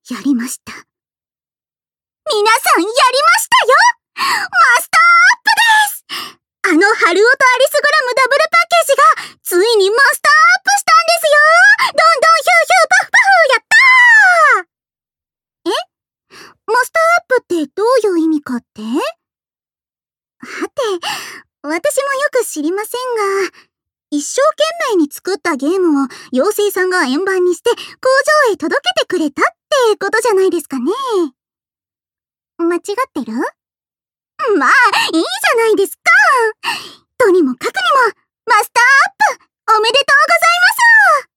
やりました。皆さんやりましたよ。マスターアップです。あのハルオとアリスグラムダブルパッケージがついにマスターアップしたんですよ。どんどんヒューヒューパフパフやったー。マスターアップってどういう意味かって？はて、私もよく知りませんが、一生懸命に作ったゲームを妖精さんが円盤にして工場へ届けてくれたってことじゃないですかね。間違ってる？まあ、いいじゃないですか。とにもかくにも、マスターアップおめでとうございます。